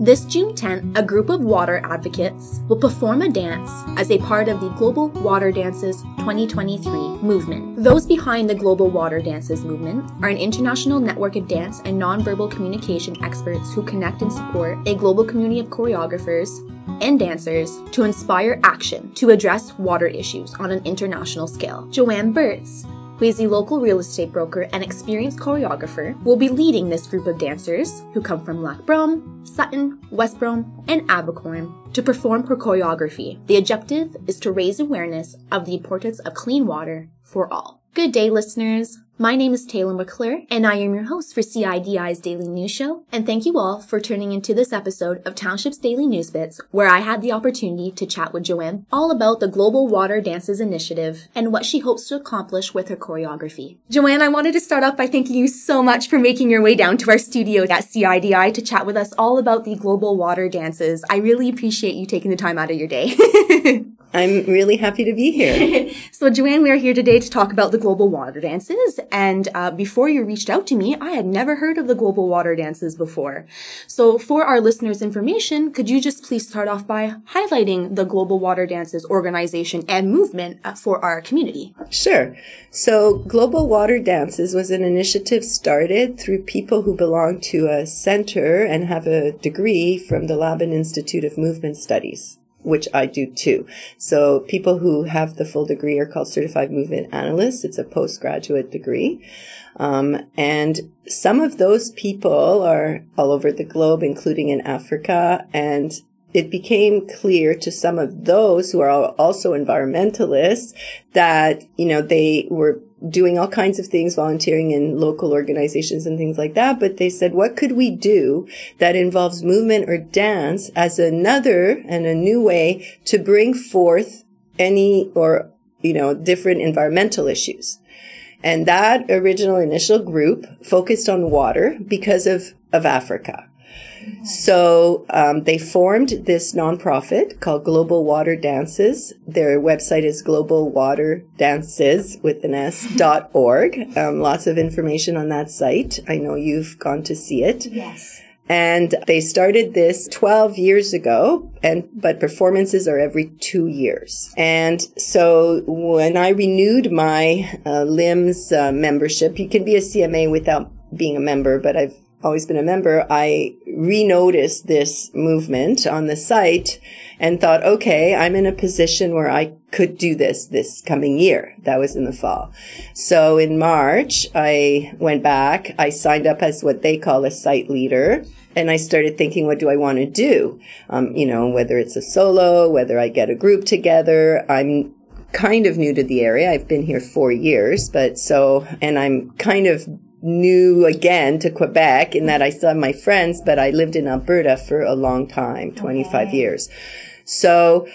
This June 10th, a group of water advocates will perform a dance as a part of the Global Water Dances 2023 movement. Those behind the Global Water Dances movement are an international network of dance and nonverbal communication experts who connect and support a global community of choreographers and dancers to inspire action to address water issues on an international scale. Joanne Burtz, who is a local real estate broker and experienced choreographer, will be leading this group of dancers who come from Lac Brome, Sutton, West Brome, and Abercorn to perform her choreography. The objective is to raise awareness of the importance of clean water for all. Good day, listeners. My name is Taylor McClure, and I am your host for CIDI's Daily News Show. And thank you all for tuning into this episode of Township's Daily News Bits, where I had the opportunity to chat with Joanne all about the Global Water Dances Initiative and what she hopes to accomplish with her choreography. Joanne, I wanted to start off by thanking you so much for making your way down to our studio at CIDI to chat with us all about the Global Water Dances. I really appreciate you taking the time out of your day. I'm really happy to be here. So, Joanne, we are here today to talk about the Global Water Dances. And before you reached out to me, I had never heard of the Global Water Dances before. So, for our listeners' information, could you just please start off by highlighting the Global Water Dances organization and movement for our community? Sure. So, Global Water Dances was an initiative started through people who belong to a center and have a degree from the Laban Institute of Movement Studies, which I do too. So people who have the full degree are called Certified Movement Analysts. It's a postgraduate degree. And some of those people are all over the globe, including in Africa. And it became clear to some of those who are also environmentalists that, they were doing all kinds of things, volunteering in local organizations and things like that. But they said, what could we do that involves movement or dance as another and a new way to bring forth different environmental issues? And that original initial group focused on water because of Africa. So they formed this nonprofit called Global Water Dances. Their website is globalwaterdances.org. Lots of information on that site. I know you've gone to see it. Yes. And they started this 12 years ago, but performances are every 2 years. And so when I renewed my LIMS membership, you can be a CMA without being a member, but I've always been a member, I re-noticed this movement on the site and thought, okay, I'm in a position where I could do this coming year. That was in the fall. So in March, I went back. I signed up as what they call a site leader. And I started thinking, what do I want to do? Whether it's a solo, whether I get a group together. I'm kind of new to the area. I've been here 4 years, and I'm kind of new again to Quebec in that I still have my friends, but I lived in Alberta for a long time, 25 years. So,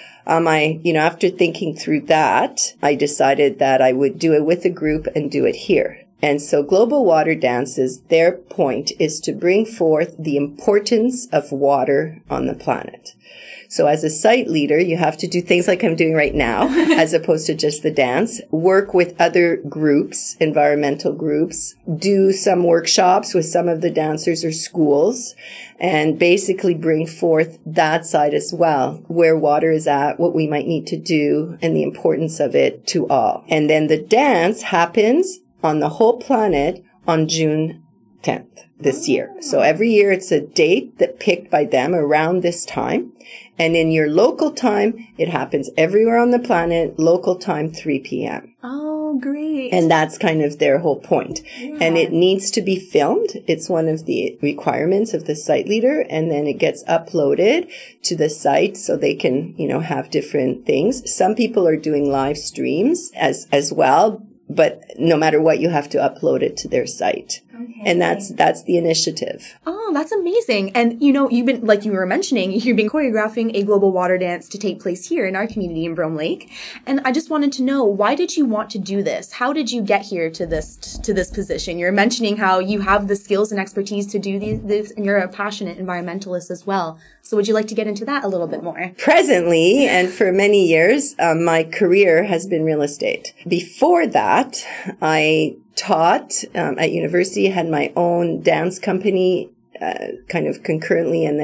after thinking through that, I decided that I would do it with a group and do it here. And so Global Water Dances, their point is to bring forth the importance of water on the planet. So as a site leader, you have to do things like I'm doing right now, as opposed to just the dance, work with other groups, environmental groups, do some workshops with some of the dancers or schools, and basically bring forth that side as well, where water is at, what we might need to do, and the importance of it to all. And then the dance happens on the whole planet on June 10th this year. So every year it's a date that picked by them around this time. And in your local time, it happens everywhere on the planet, local time, 3 p.m. Oh, great. And that's kind of their whole point. Yeah. And it needs to be filmed. It's one of the requirements of the site leader. And then it gets uploaded to the site so they can, have different things. Some people are doing live streams as well. But no matter what, you have to upload it to their site. Okay. And that's the initiative. Oh, that's amazing. And, you've been, like you were mentioning, you've been choreographing a global water dance to take place here in our community in Brome Lake. And I just wanted to know, why did you want to do this? How did you get here to this position? You're mentioning how you have the skills and expertise to do this, and you're a passionate environmentalist as well. So would you like to get into that a little bit more? Presently, and for many years, my career has been real estate. Before that, I taught at university, had my own dance company kind of concurrently, and then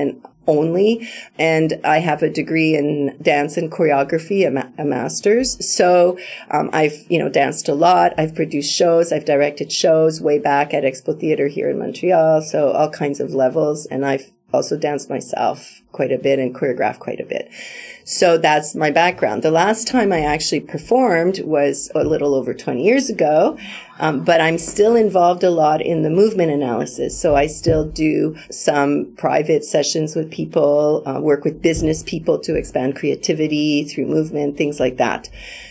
only. And I have a degree in dance and choreography, a master's. So, I've, danced a lot. I've produced shows. I've directed shows way back at Expo Theater here in Montreal. So all kinds of levels. And I've also danced myself quite a bit and choreographed quite a bit. So that's my background. The last time I actually performed was a little over 20 years ago, but I'm still involved a lot in the movement analysis. So I still do some private sessions with people, work with business people to expand creativity through movement, things like that.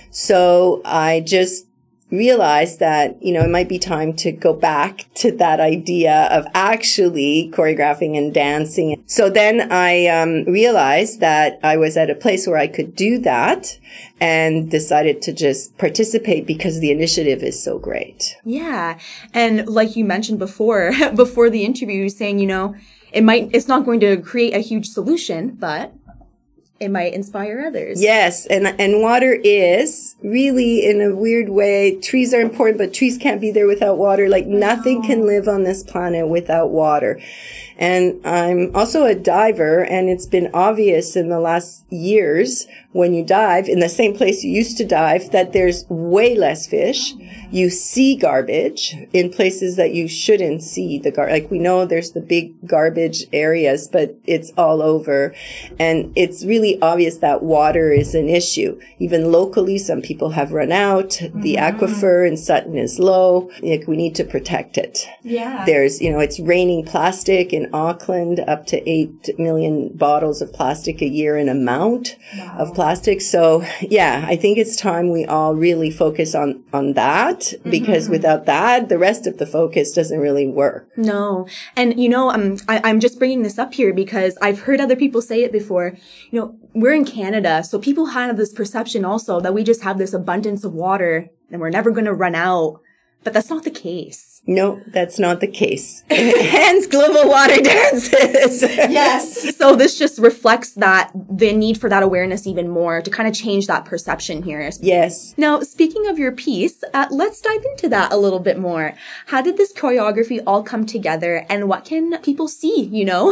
So I just realized that, it might be time to go back to that idea of actually choreographing and dancing. So then I realized that I was at a place where I could do that and decided to just participate because the initiative is so great. Yeah. And like you mentioned before the interview, saying, it's not going to create a huge solution, but it might inspire others. Yes. And water is really, in a weird way, trees are important, but trees can't be there without water. Like nothing can live on this planet without water. And I'm also a diver, and it's been obvious in the last years when you dive in the same place you used to dive that there's way less fish. You see garbage in places that you shouldn't see the garbage. Like we know there's the big garbage areas, but it's all over. And it's really obvious that water is an issue. Even locally, some people have run out. The aquifer in Sutton is low. Like we need to protect it. Yeah. There's, it's raining plastic in Auckland, up to 8 million bottles of plastic a year in amount of plastic. So yeah, I think it's time we all really focus on that, because without that, the rest of the focus doesn't really work. No. And, I'm just bringing this up here because I've heard other people say it before. We're in Canada, so people have this perception also that we just have this abundance of water and we're never going to run out. But that's not the case. No, that's not the case. Hence global water dances. Yes. So this just reflects the need for that awareness even more to kind of change that perception here. Yes. Now, speaking of your piece, let's dive into that a little bit more. How did this choreography all come together, and what can people see,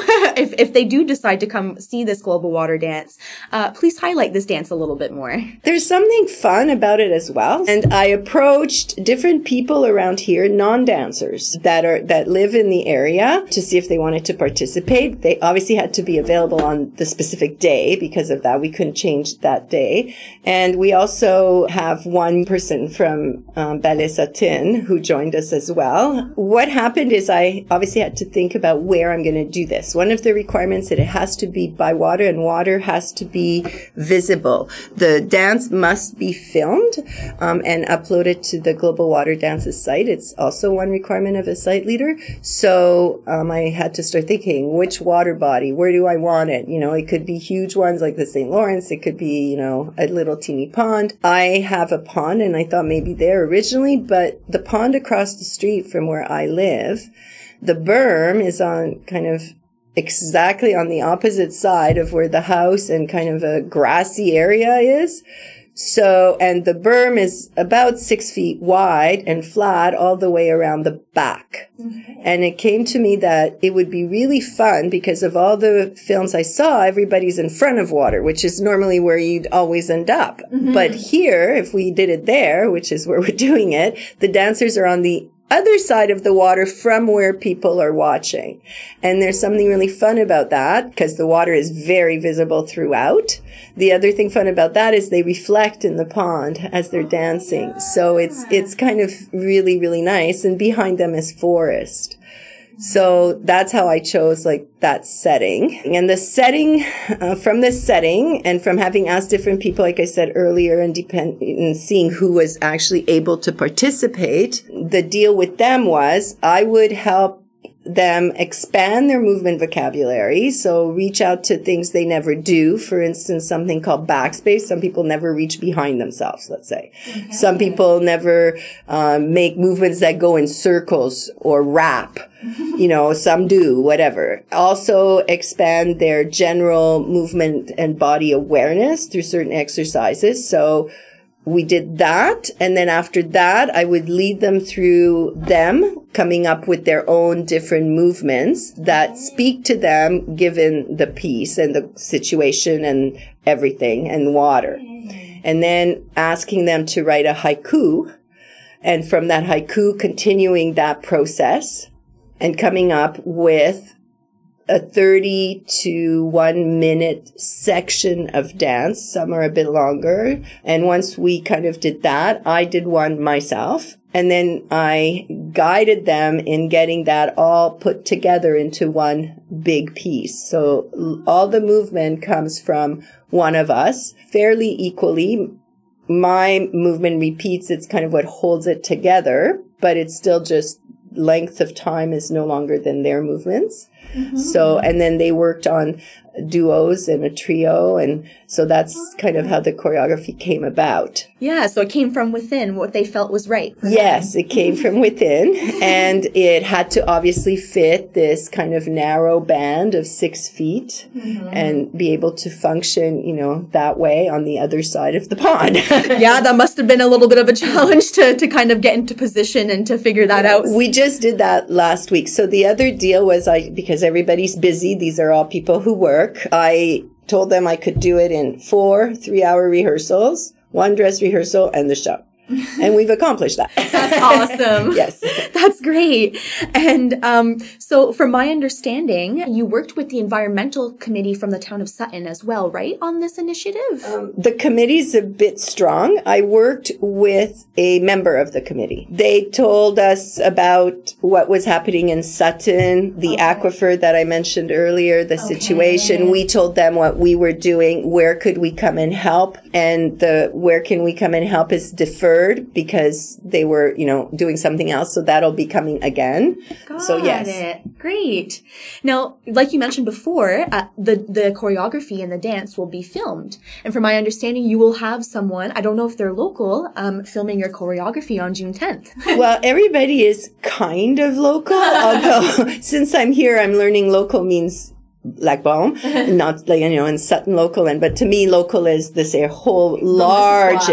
if they do decide to come see this global water dance? Please highlight this dance a little bit more. There's something fun about it as well. And I approached different people around here, non-dancers that live in the area, to see if they wanted to participate. They obviously had to be available on the specific day. Because of that, we couldn't change that day. And we also have one person from Ballet Satin who joined us as well. What happened is I obviously had to think about where I'm going to do this. One of the requirements is it has to be by water, and water has to be visible. The dance must be filmed and uploaded to the Global Water Dances site. It's also one requirement of a site leader. So I had to start thinking, which water body, where do I want it? It could be huge ones like the St. Lawrence. It could be, a little teeny pond. I have a pond, and I thought maybe there originally, but the pond across the street from where I live, the berm is on kind of exactly on the opposite side of where the house and kind of a grassy area is. So, and the berm is about 6 feet wide and flat all the way around the back. Okay. And it came to me that it would be really fun because of all the films I saw, everybody's in front of water, which is normally where you'd always end up. Mm-hmm. But here, if we did it there, which is where we're doing it, the dancers are on the other side of the water from where people are watching. And there's something really fun about that because the water is very visible throughout. The other thing fun about that is they reflect in the pond as they're dancing. So it's kind of really, really nice. And behind them is forest. So that's how I chose that setting. And the setting, from this setting and from having asked different people, like I said earlier, and seeing who was actually able to participate, the deal with them was I would help them expand their movement vocabulary. So reach out to things they never do. For instance, something called backspace. Some people never reach behind themselves, let's say. Okay. Some people never make movements that go in circles or wrap. Some do, whatever. Also expand their general movement and body awareness through certain exercises. So we did that. And then after that, I would lead them through them coming up with their own different movements that speak to them given the piece and the situation and everything and water. And then asking them to write a haiku. And from that haiku, continuing that process and coming up with a 30 to 1 minute section of dance. Some are a bit longer. And once we kind of did that, I did one myself. And then I guided them in getting that all put together into one big piece. So all the movement comes from one of us fairly equally. My movement repeats. It's kind of what holds it together, but it's still just length of time is no longer than their movements. Mm-hmm. So, and then they worked on duos and a trio. And so that's kind of how the choreography came about. Yeah. So it came from within, what they felt was right. Yes, it came from within. And it had to obviously fit this kind of narrow band of 6 feet and be able to function, you know, that way on the other side of the pond. Yeah, that must have been a little bit of a challenge to kind of get into position and to figure that out. We just did that last week. So the other deal was because everybody's busy, these are all people who work. I told them I could do it in 4 3-hour rehearsals, 1 dress rehearsal, and the show. And we've accomplished that. That's awesome. Yes. That's great. And so from my understanding, you worked with the environmental committee from the town of Sutton as well, right, on this initiative? The committee's a bit strong. I worked with a member of the committee. They told us about what was happening in Sutton, the aquifer that I mentioned earlier, the situation. We told them what we were doing, where could we come and help, and the where can we come and help is deferred because they were, you know, doing something else. So that'll be coming again. Got it. Great. Now, like you mentioned before, the choreography and the dance will be filmed. And from my understanding, you will have someone, I don't know if they're local, filming your choreography on June 10th. Well, everybody is kind of local, although since I'm here, I'm learning local means Lac Beaume, not like, you know, in Sutton local. But to me, local is this whole large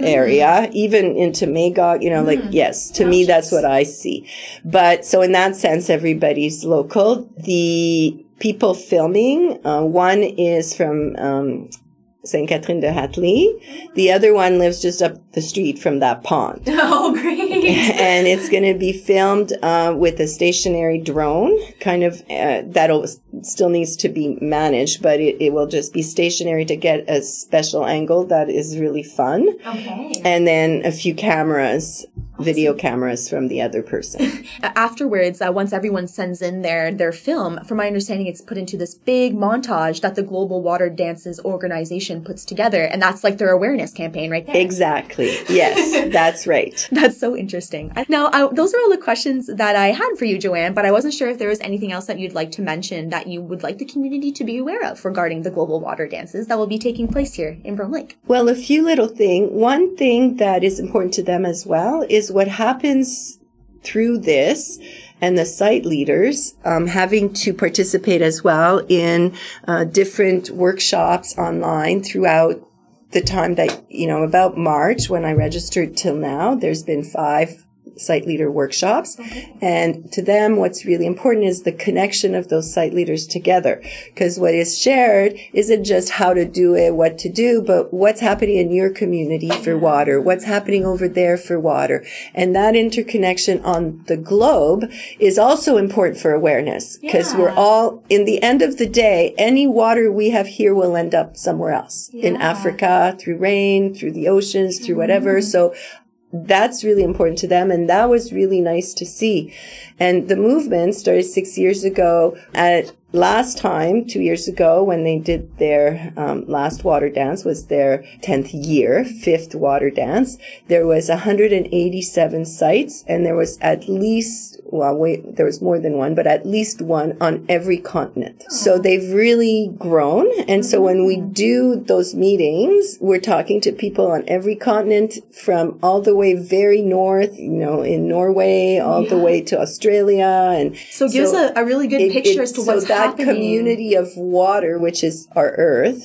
area, even into Magog, you know, like, yes, to me, that's what I see. But so in that sense, everybody's local. The people filming, one is from, St. Catherine de Hatley. The other one lives just up the street from that pond. Oh, great. And it's going to be filmed with a stationary drone, kind of, that'll still needs to be managed, but it will just be stationary to get a special angle that is really fun. Okay. And then a few cameras, video cameras from the other person. Afterwards, once everyone sends in their film, from my understanding, it's put into this big montage that the Global Water Dances organization puts together. And that's like their awareness campaign right there. Exactly. Yes, that's right. That's so interesting. Now, those are all the questions that I had for you, Joanne, but I wasn't sure if there was anything else that you'd like to mention that you would like the community to be aware of regarding the Global Water Dances that will be taking place here in Brome Lake. Well, a few little things. One thing that is important to them as well is what happens through this, and the site leaders having to participate as well in different workshops online throughout the time that, you know, about March when I registered till now, there's been 5 site leader workshops. Okay. And to them, what's really important is the connection of those site leaders together. Because what is shared isn't just how to do it, what to do, but what's happening in your community for water, what's happening over there for water. And that interconnection on the globe is also important for awareness. Because we're all, in the end of the day, any water we have here will end up somewhere else. In Africa, through rain, through the oceans, through whatever. So that's really important to them. And that was really nice to see. And the movement started 6 years ago. At last time, 2 years ago, when they did their last water dance, was their 10th year, 5th water dance. There was 187 sites, and there was at least, there was more than one, but at least one on every continent. So they've really grown. And so when we do those meetings, we're talking to people on every continent, from all the way very north, you know, in Norway, all the way to Australia. And so it gives a really good picture as to what's that happening. community of water, which is our earth,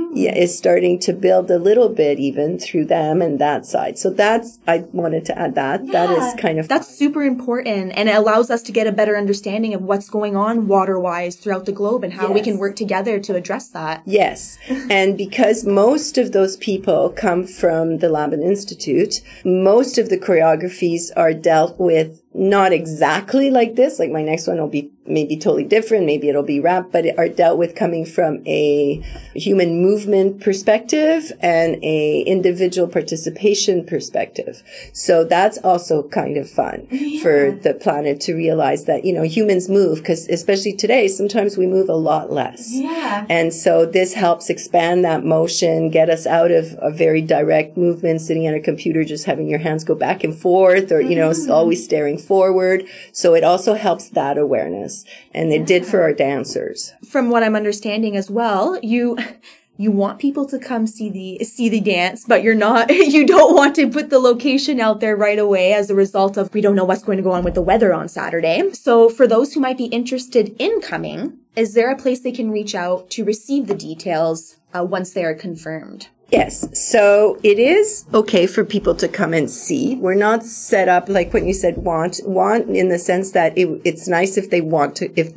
is starting to build a little bit even through them and that side. So I wanted to add that. Yeah. That is kind of... That's super important, and it allows us to get a better understanding of what's going on water-wise throughout the globe and how we can work together to address that. Yes. And because most of those people come from the Laban Institute, most of the choreographies are dealt with not exactly like this. Like my next one will be maybe totally different. Maybe it'll be rap, but it are dealt with coming from a human movement perspective and a individual participation perspective. So that's also kind of fun for the planet to realize that, humans move, because especially today, sometimes we move a lot less. Yeah. And so this helps expand that motion, get us out of a very direct movement, sitting at a computer, just having your hands go back and forth, or, always staring forward. So it also helps that awareness. And it did for our dancers. From what I'm understanding as well, you want people to come see the dance, but you don't want to put the location out there right away as a result of we don't know what's going to go on with the weather on Saturday. So for those who might be interested in coming, is there a place they can reach out to receive the details once they are confirmed? Yes. So it is okay for people to come and see. We're not set up like when you said want in the sense that it's nice if they want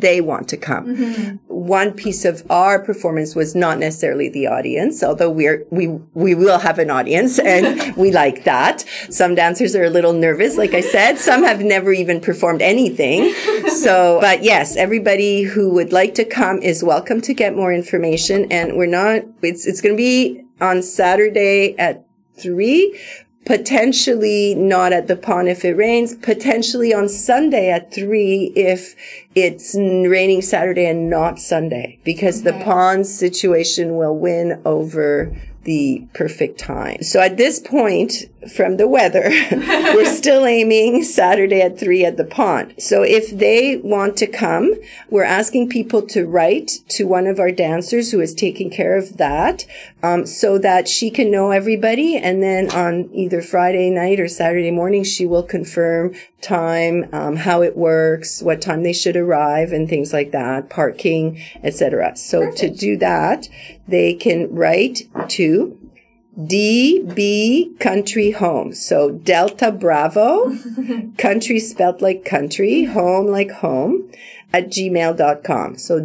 to come. Mm-hmm. One piece of our performance was not necessarily the audience, although we will have an audience and we like that. Some dancers are a little nervous, like I said. Some have never even performed anything. So, but yes, everybody who would like to come is welcome to get more information. And it's going to be on Saturday at 3, potentially not at the pond if it rains, potentially on Sunday at 3 if it's raining Saturday and not Sunday, because the pond situation will win over the perfect time. So at this point, from the weather, we're still aiming Saturday at 3 at the pond. So if they want to come, we're asking people to write to one of our dancers who is taking care of that, so that she can know everybody. And then on either Friday night or Saturday morning, she will confirm time, how it works, what time they should arrive and things like that, parking, etc. So Perfect. To do that, they can write to DB Country Home. So Delta Bravo, country spelled like country, home like home, at gmail.com. So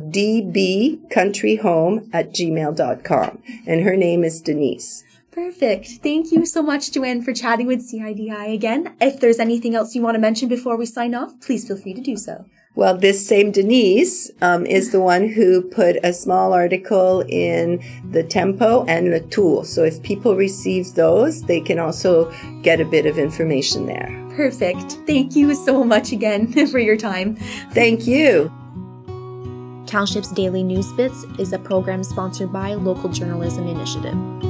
dbcountryhome@gmail.com. And her name is Denise. Perfect. Thank you so much, Joanne, for chatting with CIDI again. If there's anything else you want to mention before we sign off, please feel free to do so. Well, this same Denise is the one who put a small article in the Tempo and Le Tour. So if people receive those, they can also get a bit of information there. Perfect. Thank you so much again for your time. Thank you. Township's Daily News Bits is a program sponsored by Local Journalism Initiative.